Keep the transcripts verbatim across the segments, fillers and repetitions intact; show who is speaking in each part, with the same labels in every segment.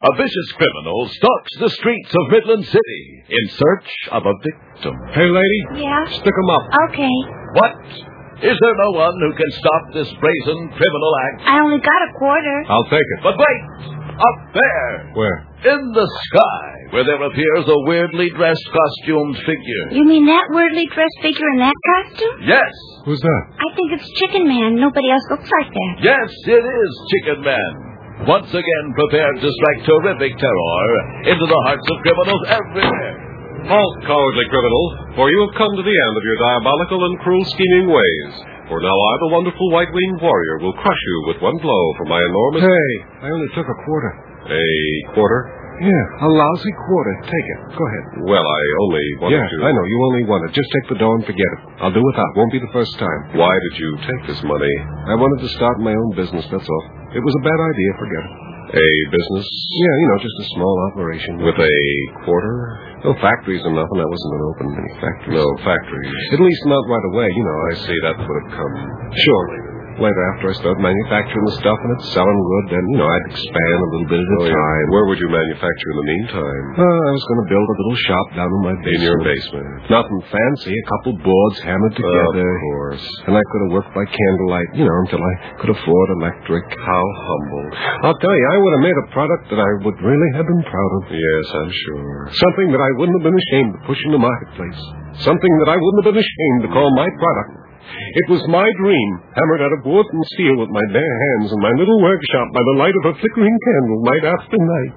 Speaker 1: A vicious criminal stalks the streets of Midland City in search of a victim.
Speaker 2: Hey, lady.
Speaker 3: Yeah?
Speaker 2: Stick 'em up.
Speaker 3: Okay.
Speaker 1: What? Is there no one who can stop this brazen criminal act?
Speaker 3: I only got a quarter.
Speaker 2: I'll take it.
Speaker 1: But wait! Up there!
Speaker 2: Where?
Speaker 1: In the sky, where there appears a weirdly dressed costumed figure.
Speaker 3: You mean that weirdly dressed figure in that costume?
Speaker 1: Yes!
Speaker 2: Who's that?
Speaker 3: I think it's Chicken Man. Nobody else looks like that.
Speaker 1: Yes, it is Chicken Man. Once again prepared to strike terrific terror into the hearts of criminals everywhere.
Speaker 2: Halt, cowardly criminal, for you have come to the end of your diabolical and cruel scheming ways. For now I, the wonderful white-winged warrior, will crush you with one blow for my enormous...
Speaker 4: Hey, I only took a quarter.
Speaker 2: A quarter?
Speaker 4: Yeah, a lousy quarter. Take it. Go ahead.
Speaker 2: Well, I only wanted
Speaker 4: yeah,
Speaker 2: to...
Speaker 4: I know. You only want it. Just take the dough and forget it. I'll do without. Won't be the first time.
Speaker 2: Why did you take this money?
Speaker 4: I wanted to start my own business, that's all. It was a bad idea. Forget it.
Speaker 2: A business?
Speaker 4: Yeah, you know, just a small operation.
Speaker 2: With a quarter?
Speaker 4: No factories or nothing. I wasn't going to open any factories.
Speaker 2: No factories.
Speaker 4: At least not right away, you know.
Speaker 2: I see that would have come
Speaker 4: Sure. Later, after I started manufacturing the stuff and it's selling good, then, you know, I'd expand a little bit at a
Speaker 2: oh, yeah.
Speaker 4: time.
Speaker 2: Where would you manufacture in the meantime?
Speaker 4: Uh, I was going to build a little shop down in my basement.
Speaker 2: In your basement?
Speaker 4: Nothing fancy. A couple boards hammered together.
Speaker 2: Of course.
Speaker 4: And I could have worked by candlelight, you know, until I could afford electric.
Speaker 2: How humble.
Speaker 4: I'll tell you, I would have made a product that I would really have been proud of.
Speaker 2: Yes, I'm sure.
Speaker 4: Something that I wouldn't have been ashamed to push in the marketplace. Something that I wouldn't have been ashamed to call my product. It was my dream, hammered out of wood and steel with my bare hands in my little workshop by the light of a flickering candle, night after night.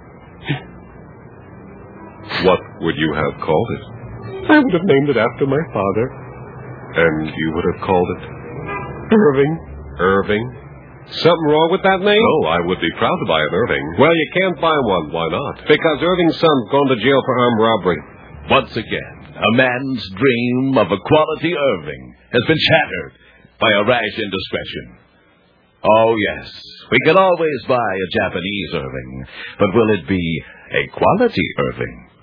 Speaker 2: What would you have called it?
Speaker 4: I would have named it after my father.
Speaker 2: And you would have called it?
Speaker 4: Irving.
Speaker 2: Irving?
Speaker 4: Something wrong with that name?
Speaker 2: No, I would be proud to buy an Irving.
Speaker 4: Well, you can't buy one.
Speaker 2: Why not?
Speaker 4: Because Irving's son's going to jail for armed robbery.
Speaker 1: Once again, a man's dream of a quality Irving has been shattered by a rash indiscretion. Oh, yes, we can always buy a Japanese Irving, but will it be a quality Irving?